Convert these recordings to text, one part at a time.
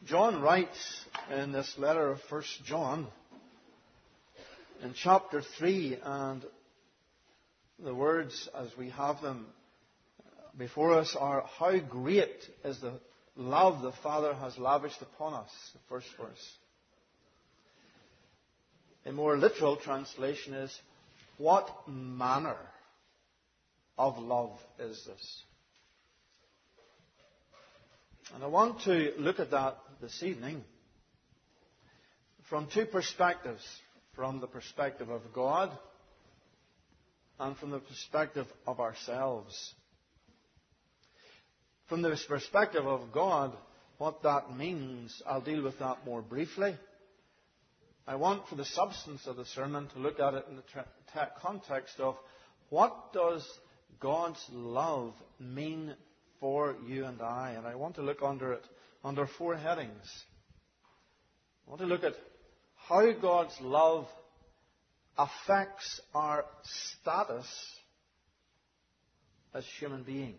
John writes in this letter of 1 John, in chapter 3, and the words as we have them before us are, "How great is the love the Father has lavished upon us," the first verse. A more literal translation is, "What manner of love is this?" And I want to look at that this evening from two perspectives. From the perspective of God and from the perspective of ourselves. From the perspective of God, what that means, I'll deal with that more briefly. I want, for the substance of the sermon, to look at it in the context of what does God's love mean for you and I? And I want to look under it, under four headings. I want to look at how God's love affects our status as human beings.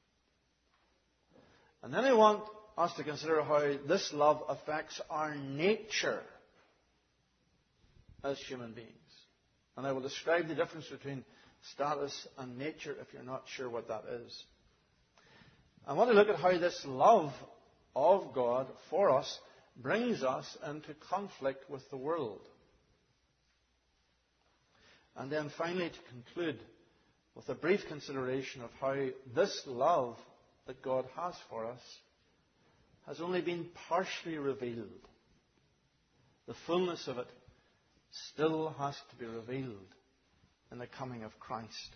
And then I want us to consider how this love affects our nature as human beings. And I will describe the difference between status and nature if you're not sure what that is. I want to look at how this love of God for us brings us into conflict with the world. And then finally to conclude with a brief consideration of how this love that God has for us has only been partially revealed. The fullness of it still has to be revealed in the coming of Christ.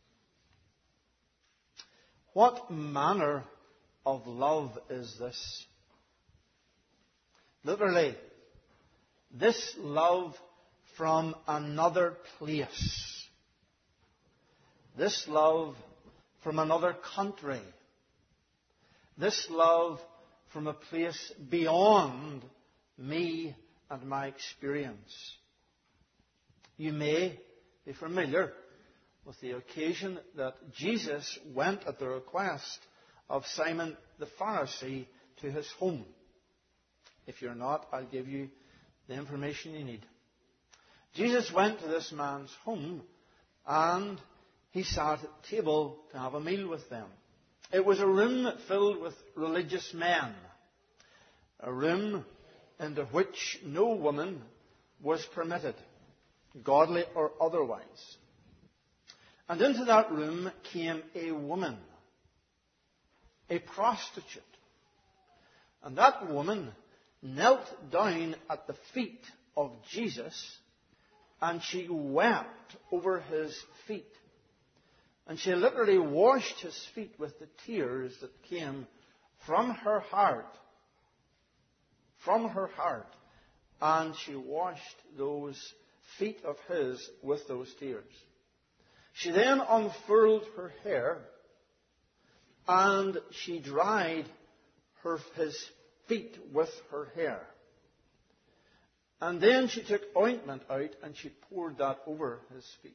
What manner of love is this? Literally, this love from another place. This love from another country. This love from a place beyond me and my experience. You may be familiar with the occasion that Jesus went at the request of Simon the Pharisee to his home. If you're not, I'll give you the information you need. Jesus went to this man's home and he sat at table to have a meal with them. It was a room filled with religious men. A room into which no woman was permitted, godly or otherwise. And into that room came a woman, a prostitute. And that woman knelt down at the feet of Jesus and she wept over his feet. And she literally washed his feet with the tears that came from her heart. From her heart. And she washed those feet of his with those tears. She then unfurled her hair and she dried his feet with her hair. And then she took ointment out and she poured that over his feet.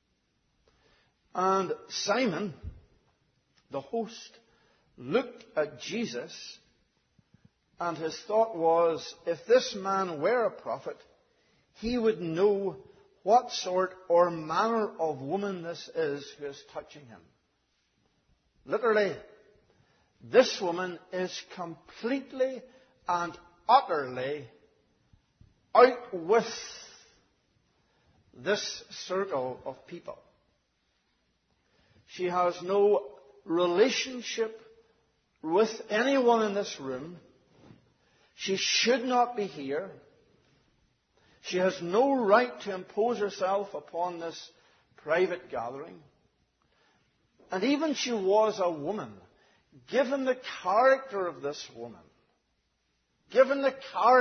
And Simon, the host, looked at Jesus and his thought was, if this man were a prophet, he would know what sort or manner of woman this is who is touching him. Literally, this woman is completely and utterly out with this circle of people. She has no relationship with anyone in this room. She should not be here. She has no right to impose herself upon this private gathering. And even she was a woman. Given the character of this woman, given the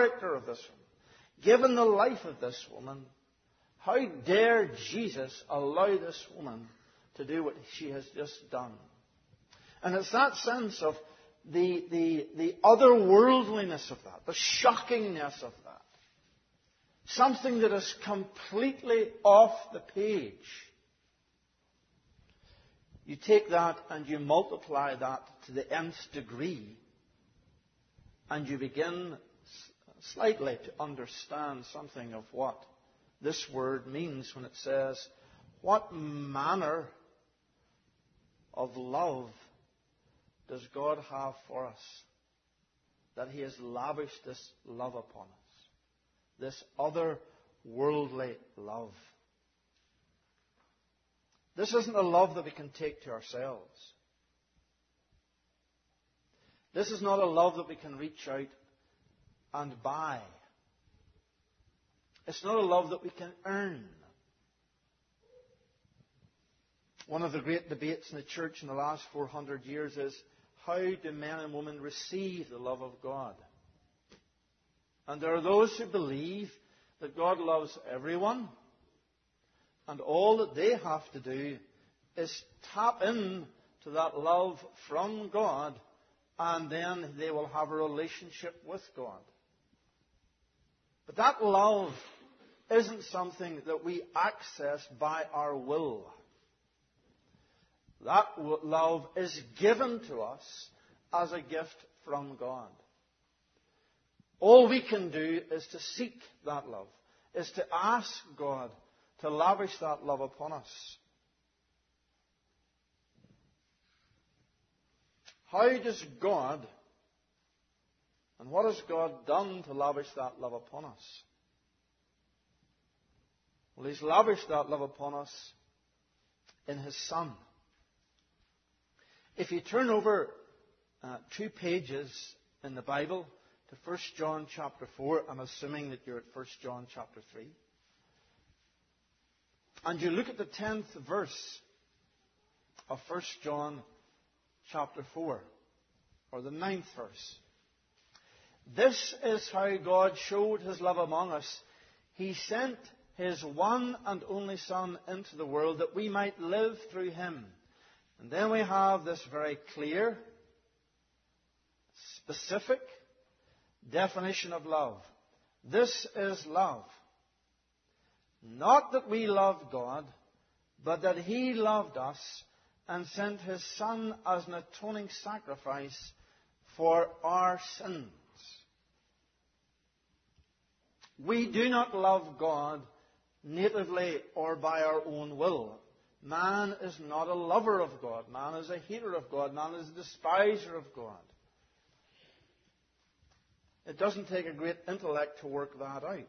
life of this woman, how dare Jesus allow this woman to do what she has just done? And it's that sense of the otherworldliness of that, the shockingness of that. Something that is completely off the page. You take that and you multiply that to the nth degree, and you begin slightly to understand something of what this word means when it says, what manner of love does God have for us, that He has lavished this love upon us, this otherworldly love. This isn't a love that we can take to ourselves. This is not a love that we can reach out and buy. It's not a love that we can earn. One of the great debates in the church in the last 400 years is, how do men and women receive the love of God? And there are those who believe that God loves everyone, and all that they have to do is tap in to that love from God, and then they will have a relationship with God. But that love isn't something that we access by our will. That love is given to us as a gift from God. All we can do is to seek that love, is to ask God to lavish that love upon us. How does God, and what has God done to lavish that love upon us? Well, He's lavished that love upon us in His Son. If you turn over 2 pages in the Bible to 1 John chapter 4, I'm assuming that you're at 1 John chapter 3, and you look at the 10th verse of 1 John chapter 4, or the 9th verse. This is how God showed His love among us. He sent His one and only Son into the world that we might live through Him. And then we have this very clear, specific definition of love. This is love. Not that we loved God, but that He loved us and sent His Son as an atoning sacrifice for our sins. We do not love God natively or by our own will. Man is not a lover of God. Man is a hater of God. Man is a despiser of God. It doesn't take a great intellect to work that out.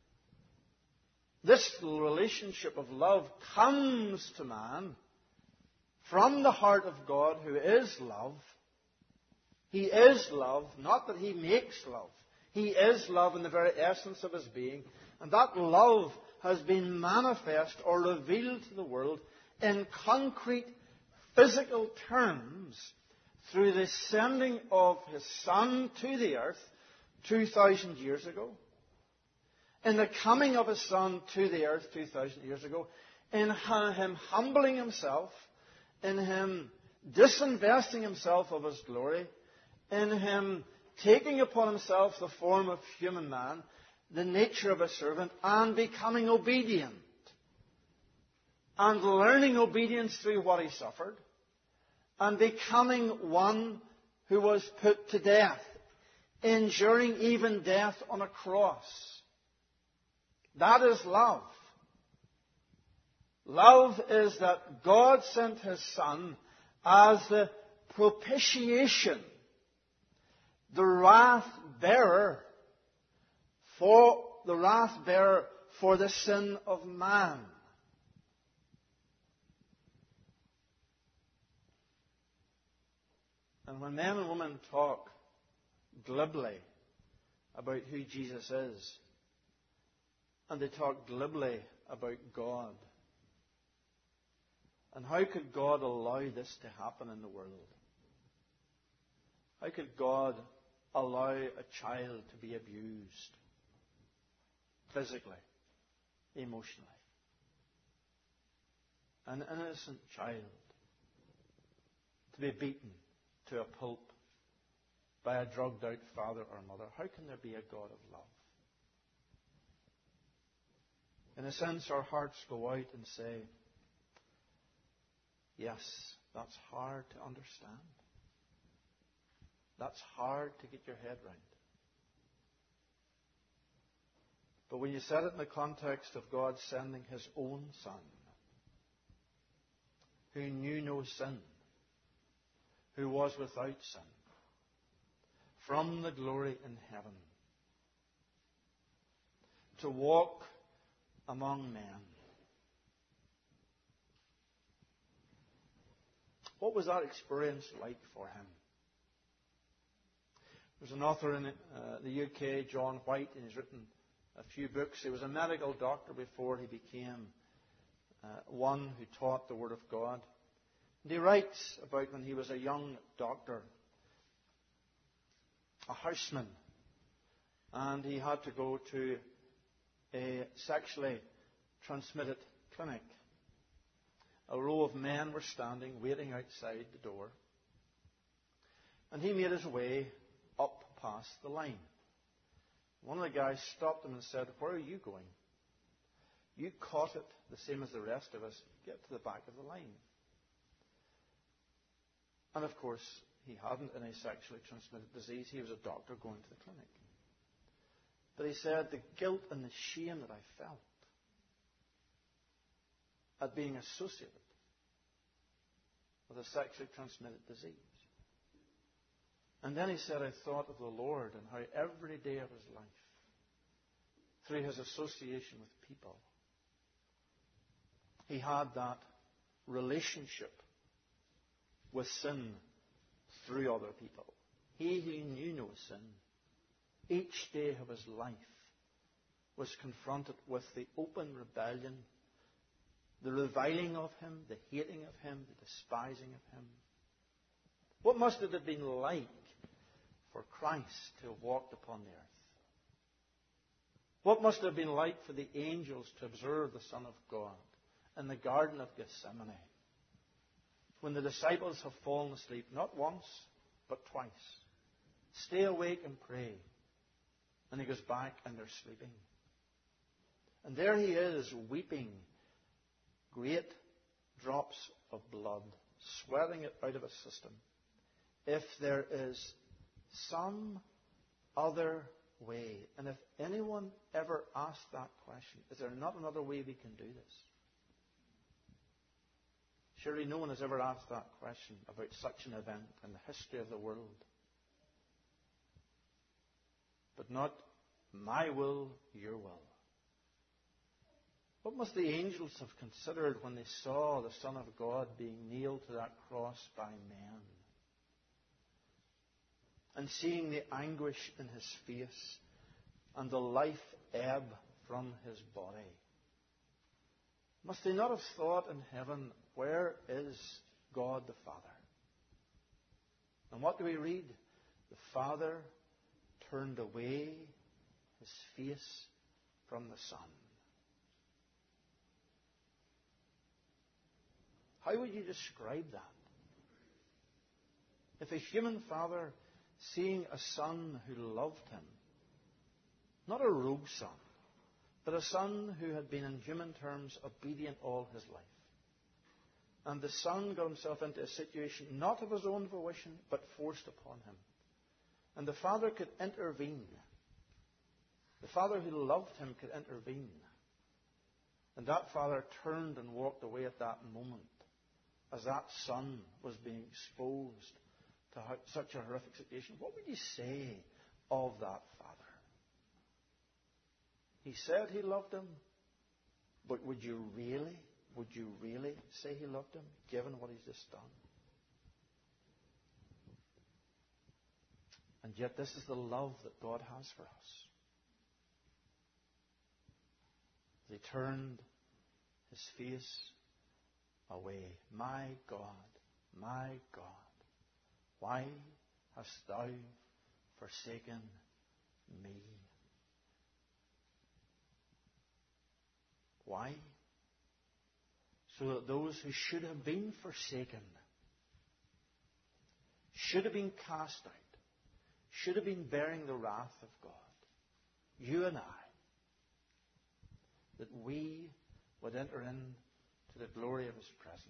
This relationship of love comes to man from the heart of God, who is love. He is love, not that He makes love. He is love in the very essence of His being. And that love has been manifest or revealed to the world in concrete, physical terms through the sending of His Son to the earth 2,000 years ago, in the coming of His Son to the earth 2,000 years ago, in Him humbling Himself, in Him disinvesting Himself of His glory, in Him taking upon Himself the form of human man, the nature of a servant, and becoming obedient, and learning obedience through what He suffered, and becoming one who was put to death, enduring even death on a cross. That is love. Love is that God sent His Son as the propitiation, the wrath bearer for the sin of man. And when men and women talk glibly about who Jesus is, and they talk glibly about God, and how could God allow this to happen in the world? How could God allow a child to be abused physically, emotionally? An innocent child to be beaten to a pulp by a drugged-out father or mother. How can there be a God of love? In a sense, our hearts go out and say, yes, that's hard to understand. That's hard to get your head round. But when you set it in the context of God sending His own Son, who knew no sin, who was without sin, from the glory in heaven, to walk among men. What was that experience like for Him? There's an author in the UK, John White, and he's written a few books. He was a medical doctor before he became one who taught the Word of God. And he writes about when he was a young doctor, a houseman, and he had to go to a sexually transmitted clinic. A row of men were standing, waiting outside the door. And he made his way up past the line. One of the guys stopped him and said, "Where are you going? You caught it the same as the rest of us. Get to the back of the line." And of course, he hadn't any sexually transmitted disease. He was a doctor going to the clinic. But he said, the guilt and the shame that I felt at being associated with a sexually transmitted disease. And then he said, I thought of the Lord and how every day of his life, through his association with people, he had that relationship with sin through other people. He who knew no sin, each day of his life was confronted with the open rebellion, the reviling of him, the hating of him, the despising of him. What must it have been like for Christ to have walked upon the earth? What must it have been like for the angels to observe the Son of God in the Garden of Gethsemane, when the disciples have fallen asleep, not once, but twice? Stay awake and pray. And he goes back and they're sleeping. And there he is, weeping great drops of blood, sweating it out of his system. If there is some other way, and if anyone ever asked that question, is there not another way we can do this? Surely no one has ever asked that question about such an event in the history of the world. But not my will, your will. What must the angels have considered when they saw the Son of God being nailed to that cross by men? And seeing the anguish in his face and the life ebb from his body. Must they not have thought in heaven, where is God the Father? And what do we read? The Father turned away his face from the Son. How would you describe that? If a human father, seeing a son who loved him, not a rogue son, but a son who had been in human terms obedient all his life, and the son got himself into a situation not of his own volition, but forced upon him, and the father could intervene. The father who loved him could intervene. And that father turned and walked away at that moment as that son was being exposed to such a horrific situation. What would you say of that father? He said he loved him, but would you really say he loved him, given what he's just done? And yet this is the love that God has for us. He turned his face away. My God, why hast thou forsaken me? Why? So that those who should have been forsaken, should have been cast out, should have been bearing the wrath of God, you and I, that we would enter into the glory of his presence.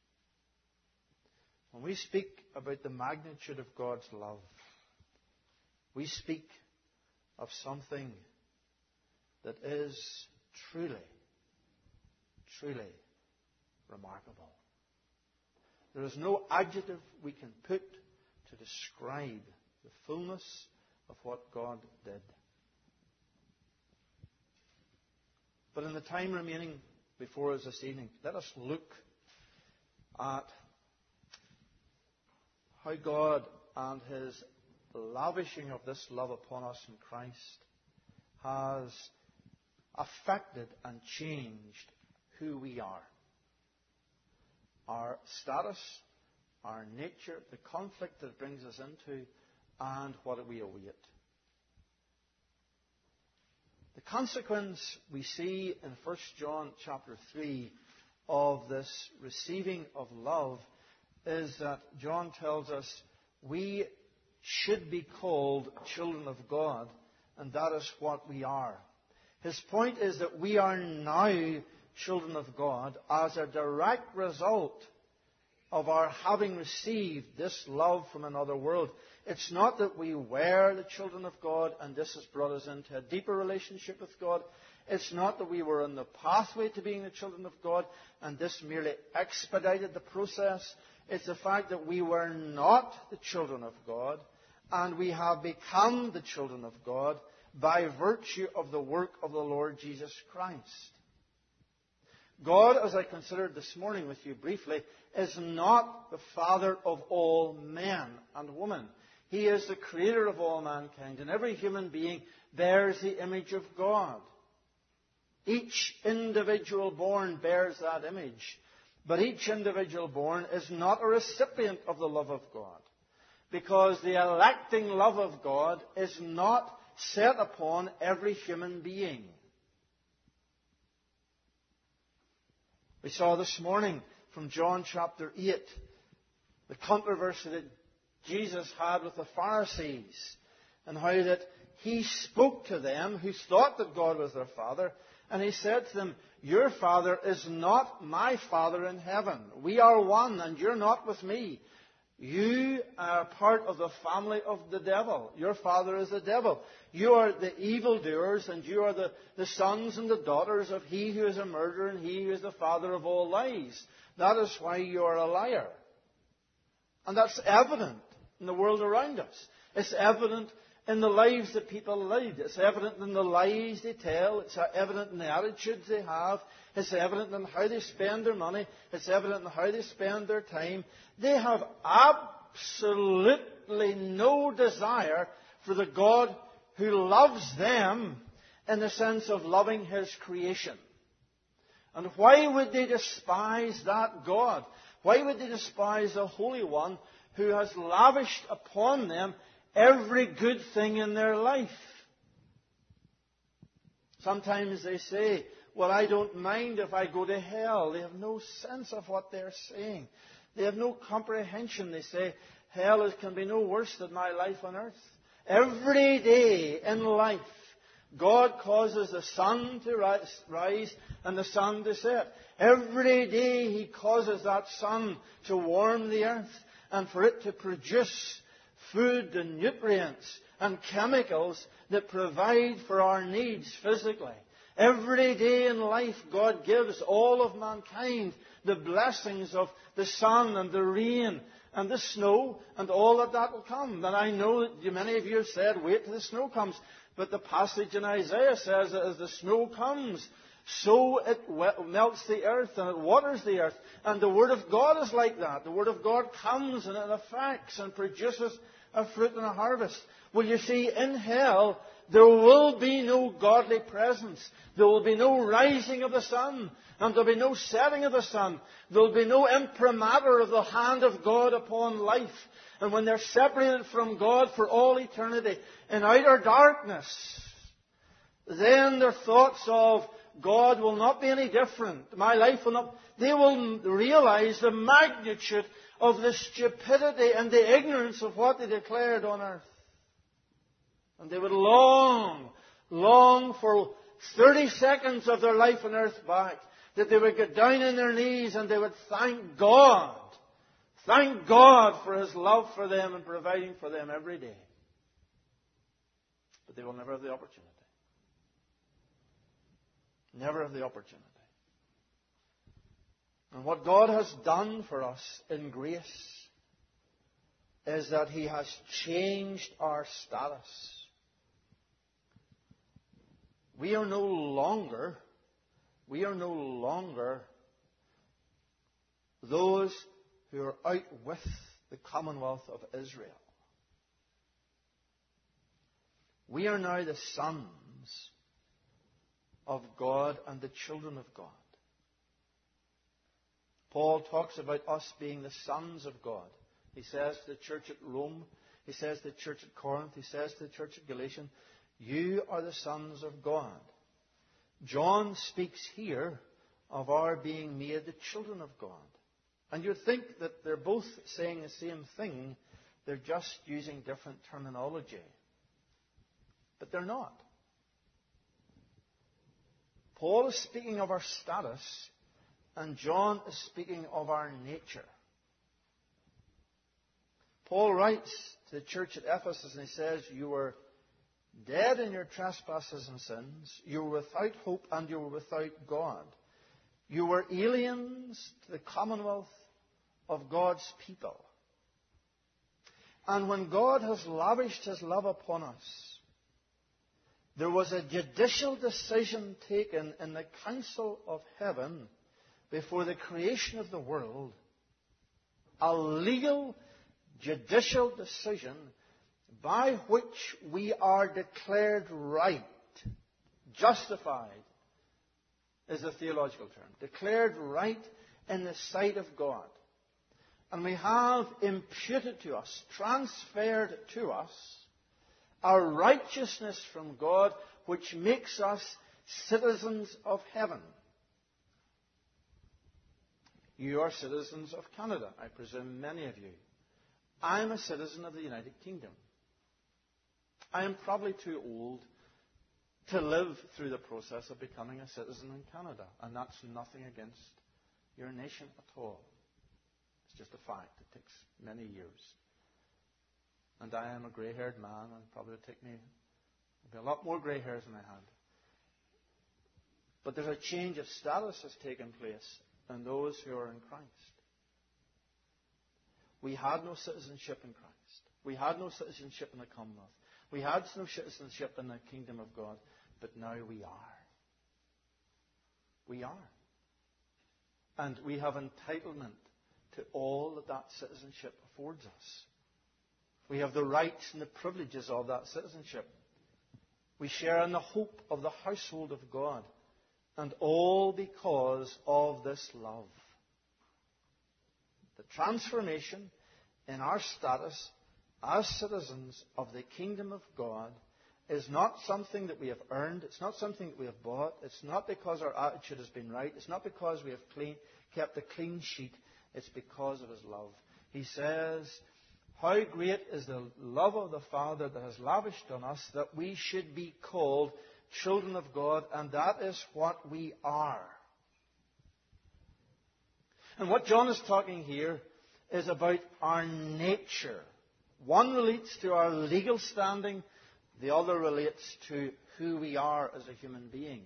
When we speak about the magnitude of God's love, we speak of something that is truly, truly remarkable. There is no adjective we can put to describe the fullness of what God did. But in the time remaining before us this evening, let us look at how God and His lavishing of this love upon us in Christ has affected and changed who we are. Our status, our nature, the conflict that it brings us into, and what we await. The consequence we see in 1 John chapter 3 of this receiving of love is that John tells us we should be called children of God, and that is what we are. His point is that we are now children of God as a direct result of our having received this love from another world. It's not that we were the children of God and this has brought us into a deeper relationship with God. It's not that we were on the pathway to being the children of God and this merely expedited the process. It's the fact that we were not the children of God and we have become the children of God by virtue of the work of the Lord Jesus Christ. God, as I considered this morning with you briefly, is not the Father of all men and women. He is the Creator of all mankind, and every human being bears the image of God. Each individual born bears that image, but each individual born is not a recipient of the love of God, because the electing love of God is not set upon every human being. We saw this morning from John chapter 8 the controversy that Jesus had with the Pharisees and how that He spoke to them who thought that God was their Father, and He said to them, "Your Father is not my Father in heaven. We are one and you're not with me. You are part of the family of the devil. Your father is the devil. You are the evildoers, and you are the sons and the daughters of he who is a murderer and he who is the father of all lies. That is why you are a liar." And that's evident in the world around us. It's evident in the lives that people lead. It's evident in the lies they tell. It's evident in the attitudes they have. It's evident in how they spend their money. It's evident in how they spend their time. They have absolutely no desire for the God who loves them in the sense of loving His creation. And why would they despise that God? Why would they despise the Holy One who has lavished upon them every good thing in their life? Sometimes they say, "Well, I don't mind if I go to hell." They have no sense of what they're saying. They have no comprehension. They say, hell can be no worse than my life on earth. Every day in life, God causes the sun to rise and the sun to set. Every day He causes that sun to warm the earth and for it to produce food and nutrients and chemicals that provide for our needs physically. Every day in life, God gives all of mankind the blessings of the sun and the rain and the snow and all that will come. And I know that many of you have said, "Wait till the snow comes." But the passage in Isaiah says that as the snow comes, so it melts the earth and it waters the earth. And the Word of God is like that. The Word of God comes and it affects and produces a fruit and a harvest. Well, you see, in hell, there will be no godly presence. There will be no rising of the sun. And there will be no setting of the sun. There will be no imprimatur of the hand of God upon life. And when they're separated from God for all eternity in outer darkness, then their thoughts of God will not be any different. My life will not. They will realize the magnitude of the stupidity and the ignorance of what they declared on earth. And they would long for 30 seconds of their life on earth back, that they would get down on their knees and they would thank God for His love for them and providing for them every day. But they will never have the opportunity. Never have the opportunity. And what God has done for us in grace is that He has changed our status. We are no longer those who are out with the Commonwealth of Israel. We are now the sons of God and the children of God. Paul talks about us being the sons of God. He says to the church at Rome, he says to the church at Corinth, he says to the church at Galatia, you are the sons of God. John speaks here of our being made the children of God. And you'd think that they're both saying the same thing, they're just using different terminology. But they're not. Paul is speaking of our status, and John is speaking of our nature. Paul writes to the church at Ephesus and he says, you were dead in your trespasses and sins, you were without hope and you were without God. You were aliens to the commonwealth of God's people. And when God has lavished His love upon us, there was a judicial decision taken in the council of heaven before the creation of the world, a legal judicial decision by which we are declared right, justified is the theological term, declared right in the sight of God. And we have imputed to us, transferred to us, our righteousness from God, which makes us citizens of heaven. You are citizens of Canada, I presume many of you. I am a citizen of the United Kingdom. I am probably too old to live through the process of becoming a citizen in Canada. And that's nothing against your nation at all. It's just a fact. It takes many years. And I am a grey-haired man, and probably would take me a lot more grey hairs than I had. But there's a change of status has taken place in those who are in Christ. We had no citizenship in Christ. We had no citizenship in the Commonwealth. We had no citizenship in the kingdom of God. But now we are. We are. And we have entitlement to all that that citizenship affords us. We have the rights and the privileges of that citizenship. We share in the hope of the household of God. And all because of this love. The transformation in our status as citizens of the kingdom of God is not something that we have earned. It's not something that we have bought. It's not because our attitude has been right. It's not because we have kept a clean sheet. It's because of His love. He says, how great is the love of the Father that has lavished on us that we should be called children of God, and that is what we are. And what John is talking here is about our nature. One relates to our legal standing, the other relates to who we are as a human being.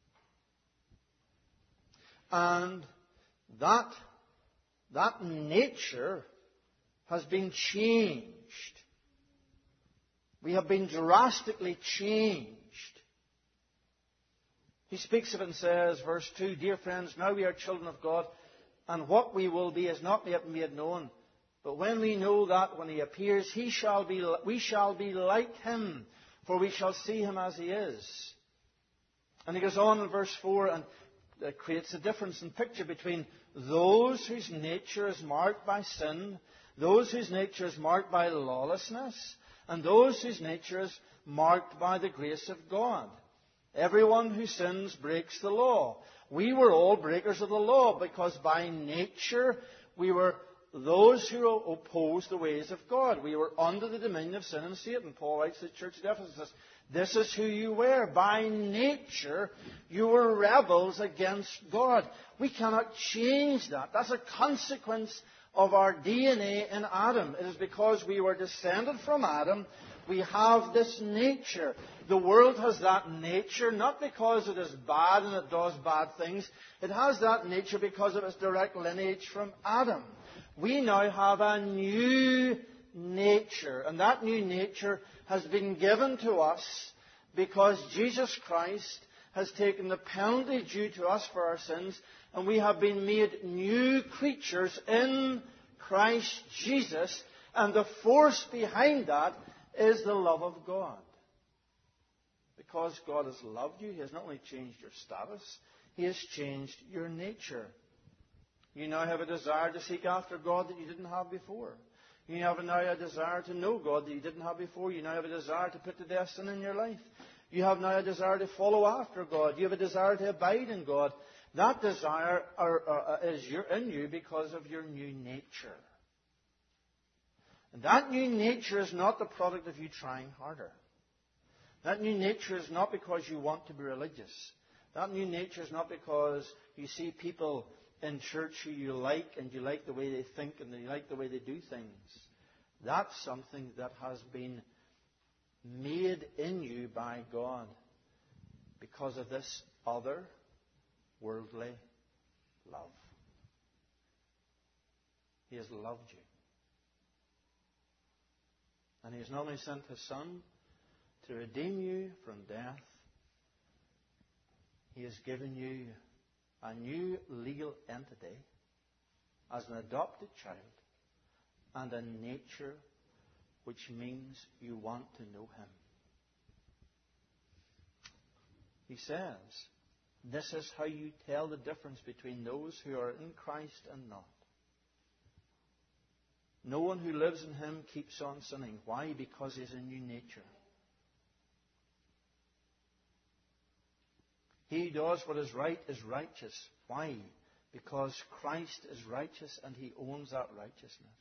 And that nature has been changed. We have been drastically changed. He speaks of it and says, verse 2, dear friends, now we are children of God, and what we will be is not yet made known. But when we know that when He appears, we shall be like Him, for we shall see Him as He is. And he goes on in verse 4 and creates a difference in picture between those whose nature is marked by sin, those whose nature is marked by lawlessness, and those whose nature is marked by the grace of God. Everyone who sins breaks the law. We were all breakers of the law because by nature we were those who oppose the ways of God. We were under the dominion of sin and Satan. Paul writes to the church at Ephesus, this is who you were. By nature, you were rebels against God. We cannot change that. That's a consequence of our DNA in Adam. It is because we were descended from Adam. We have this nature. The world has that nature, not because it is bad and it does bad things. It has that nature because of its direct lineage from Adam. We now have a new nature, and that new nature has been given to us because Jesus Christ has taken the penalty due to us for our sins, and we have been made new creatures in Christ Jesus, and the force behind that is the love of God. Because God has loved you, He has not only changed your status, He has changed your nature. You now have a desire to seek after God that you didn't have before. You have now a desire to know God that you didn't have before. You now have a desire to put to death sin in your life. You have now a desire to follow after God. You have a desire to abide in God. That desire is in you because of your new nature. And that new nature is not the product of you trying harder. That new nature is not because you want to be religious. That new nature is not because you see people in church who you like and you like the way they think and you like the way they do things. That's something that has been made in you by God because of this other worldly love. He has loved you. And He has not only sent His Son to redeem you from death, He has given you a new legal entity as an adopted child and a nature which means you want to know Him. He says, this is how you tell the difference between those who are in Christ and not. No one who lives in Him keeps on sinning. Why? Because He has a new nature. He who does what is right is righteous. Why? Because Christ is righteous and He owns that righteousness.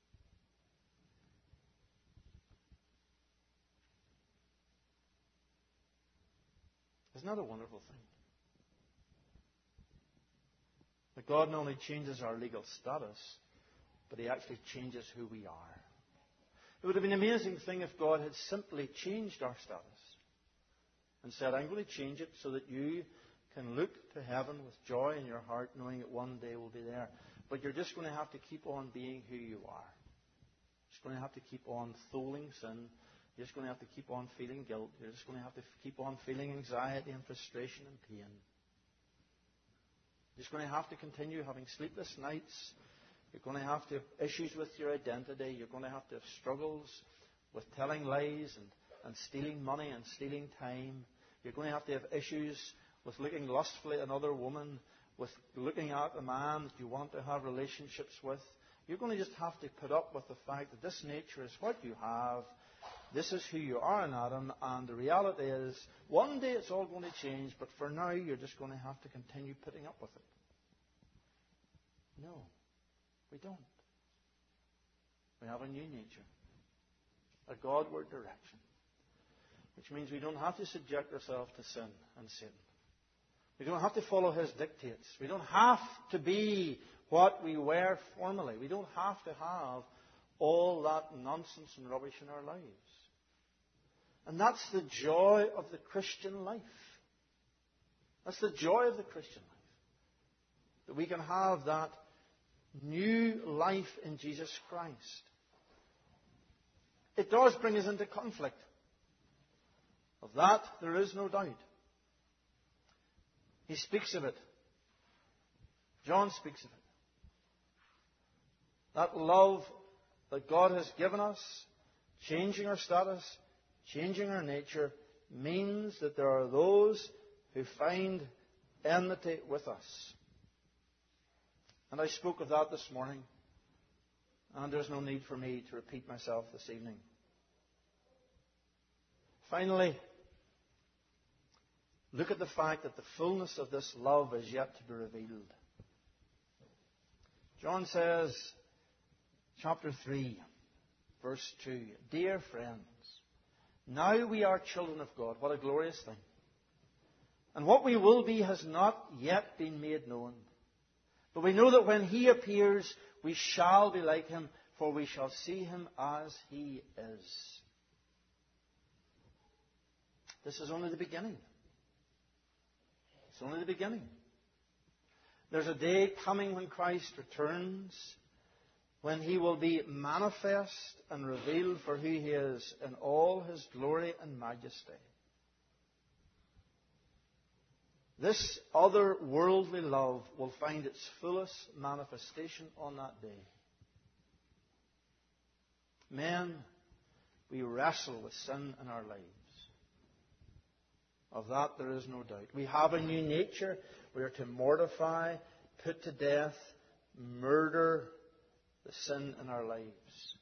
Isn't that a wonderful thing? That God not only changes our legal status, but He actually changes who we are. It would have been an amazing thing if God had simply changed our status and said, I'm going to change it so that you can look to heaven with joy in your heart, knowing that one day we'll be there. But you're just going to have to keep on being who you are. You're just going to have to keep on tholing sin. You're just going to have to keep on feeling guilt. You're just going to have to keep on feeling anxiety and frustration and pain. You're just going to have to continue having sleepless nights. You're going to have to have issues with your identity. You're going to have to have struggles with telling lies and stealing money and stealing time. You're going to have issues with looking lustfully at another woman, with looking at a man that you want to have relationships with. You're going to just have to put up with the fact that this nature is what you have. This is who you are in Adam, and the reality is, one day it's all going to change, but for now you're just going to have to continue putting up with it. No, we don't. We have a new nature, a Godward direction, which means we don't have to subject ourselves to sin and Satan. We don't have to follow his dictates. We don't have to be what we were formerly. We don't have to have all that nonsense and rubbish in our lives. And that's the joy of the Christian life. That's the joy of the Christian life. That we can have that new life in Jesus Christ. It does bring us into conflict. Of that, there is no doubt. He speaks of it. John speaks of it. That love that God has given us, changing our status, changing our nature, means that there are those who find enmity with us. And I spoke of that this morning, and there's no need for me to repeat myself this evening. Finally, look at the fact that the fullness of this love is yet to be revealed. John says, chapter 3, verse 2, Dear friends, now we are children of God. What a glorious thing. And what we will be has not yet been made known. But we know that when He appears, we shall be like Him, for we shall see Him as He is. This is only the beginning. It's only the beginning. There's a day coming when Christ returns, when He will be manifest and revealed for who He is in all His glory and majesty. This otherworldly love will find its fullest manifestation on that day. Men, we wrestle with sin in our lives. Of that there is no doubt. We have a new nature. We are to mortify, put to death, murder the sin in our lives.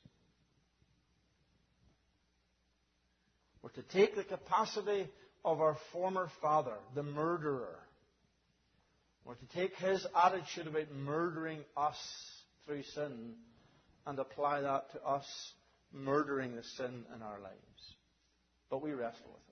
We're to take the capacity of our former father, the murderer. We're to take his attitude about murdering us through sin and apply that to us murdering the sin in our lives. But we wrestle with it.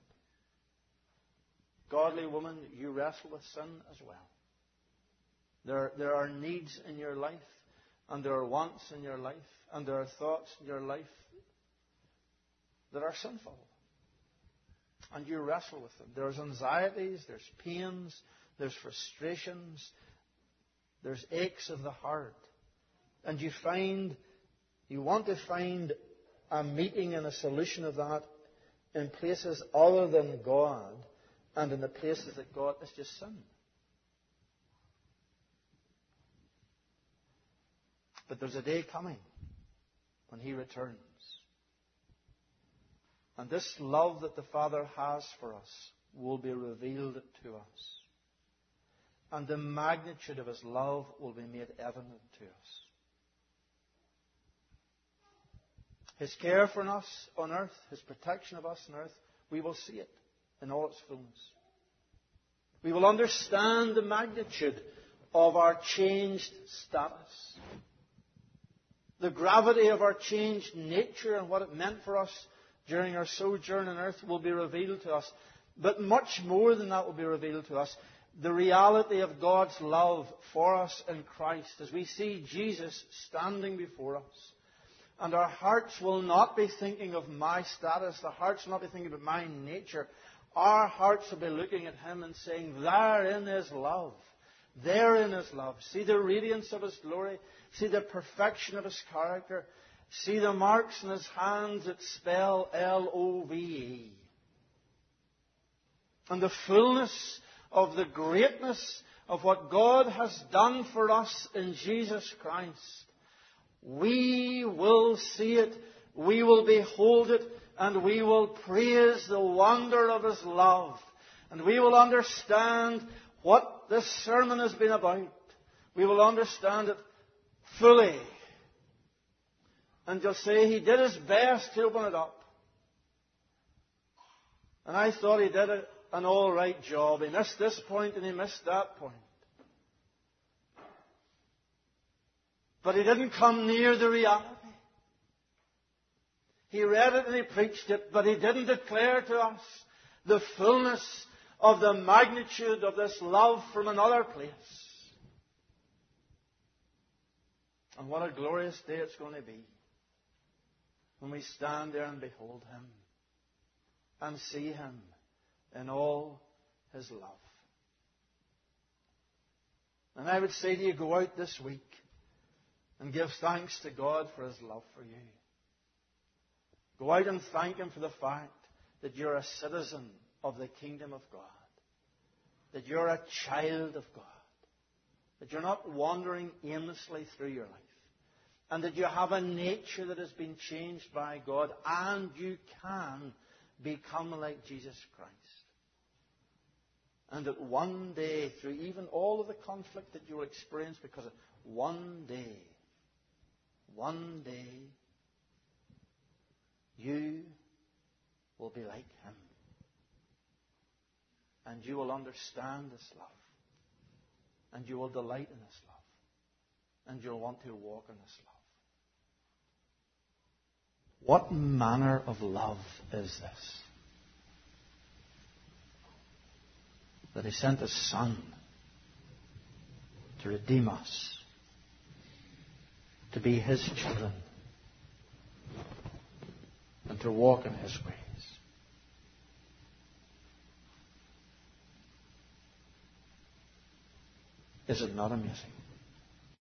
Godly woman, you wrestle with sin as well. There are needs in your life, and there are wants in your life, and there are thoughts in your life that are sinful. And you wrestle with them. There's anxieties, there's pains, there's frustrations, there's aches of the heart. And you want to find a meeting and a solution of that in places other than God, and in the places that God is just sin. But there's a day coming when He returns. And this love that the Father has for us will be revealed to us. And the magnitude of His love will be made evident to us. His care for us on earth, His protection of us on earth, we will see it in all its fullness. We will understand the magnitude of our changed status. The gravity of our changed nature and what it meant for us during our sojourn on earth will be revealed to us. But much more than that will be revealed to us. The reality of God's love for us in Christ as we see Jesus standing before us. And our hearts will not be thinking of my status. The hearts will not be thinking about my nature. Our hearts will be looking at Him and saying, therein is love. Therein is love. See the radiance of His glory. See the perfection of His character. See the marks in His hands that spell L-O-V-E. And the fullness of the greatness of what God has done for us in Jesus Christ. We will see it, we will behold it, and we will praise the wonder of His love. And we will understand what this sermon has been about. We will understand it fully. And you'll say, He did His best to open it up. And I thought He did an all right job. He missed this point and He missed that point. But He didn't come near the reality. He read it and He preached it, but He didn't declare to us the fullness of the magnitude of this love from another place. And what a glorious day it's going to be when we stand there and behold Him and see Him in all His love. And I would say to you, go out this week and give thanks to God for His love for you. Go out and thank Him for the fact that you're a citizen of the kingdom of God. That you're a child of God. That you're not wandering aimlessly through your life. And that you have a nature that has been changed by God. And you can become like Jesus Christ. And that one day, through even all of the conflict that you will experience because of one day, you will be like Him. And you will understand this love. And you will delight in this love. And you'll want to walk in this love. What manner of love is this? That He sent His Son to redeem us, to be His children, and to walk in His ways. Is it not amazing?